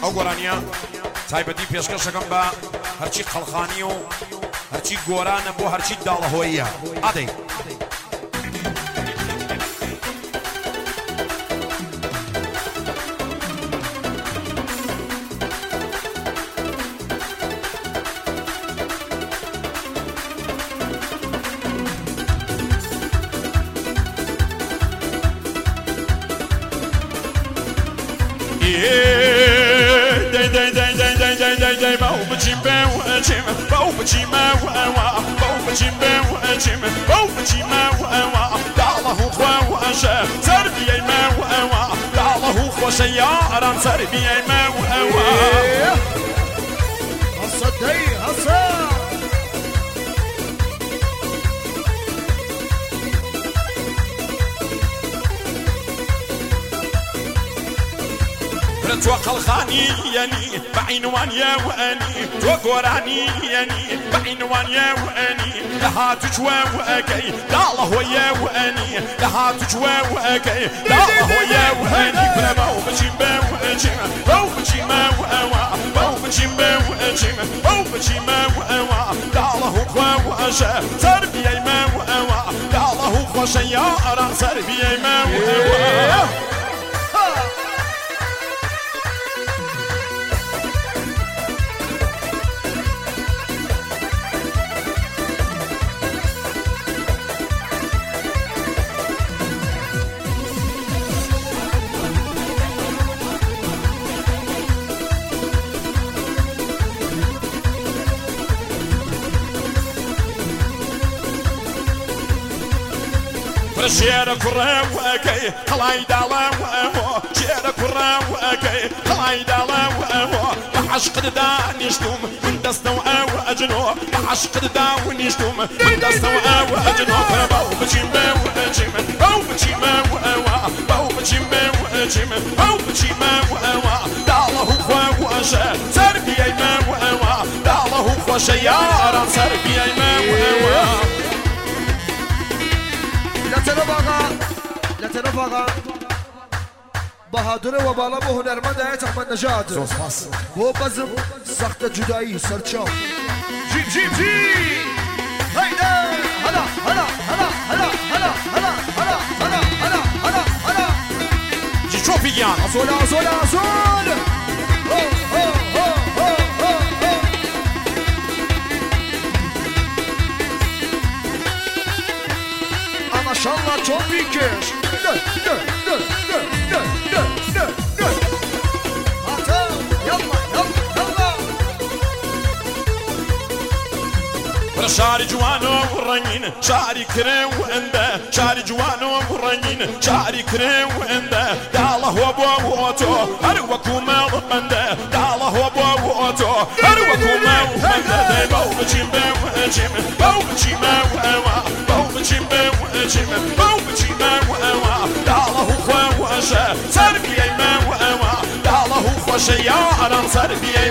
ئەو گۆرانیە تایبەتی پێشکەشەکەم بە هەرچی خەڵخانی و هەرچی گۆرانە بۆ هەرچی داڵەهۆییە ئادەی سيارة تربية ما وأوا هصدي هصا تو خلخاني يعني بعنوان يا واني تو قراني يعني بعنوان يا واني لها تجوا واكي لا الله يا واني لها تجوا واكي لا الله يا واني فما هو بجيم وجيم هو بجيم واوا هو بجيم وجيم هو بجيم واوا لا الله هو واشا تربيه ما واوا لا الله هو سيارة تربيه ما واوا شيرا كرا وكي خلاي دالا وهو شيرا كرا وكي خلاي دالا وهو عشق داني شتوم من دستو او اجنو عشق داني شتوم من دستو او اجنو باو بجيم وجيم باو بجيم وهو باو بجيم وجيم باو بجيم وهو داله هو واشا تربيه ما وهو داله هو سيارة تربيه ما وهو لا تنفغا بهادر وبالا بو هنرمند آیت احمد نژاد بو بزم سخت جدایی سرچاو جیب جیب جیب هیدا هلا هلا هلا هلا هلا هلا هلا هلا هلا هلا هلا جی چوپیان ازول ازول ازول ما شاء الله توبيكش شاري جوانو ورنين شاري كريم وانده شاري جوانو ورنين شاري كريم وانده داله هو بووتو هروكو ما ضمنده داله هو بووتو هروكو ما ضمنده باو بجيم وجيم باو بجيم وهوا باو بجيم وجيم باو بجيم وهوا داله هو واشا تربيه ما وهوا داله هو سيارة تربيه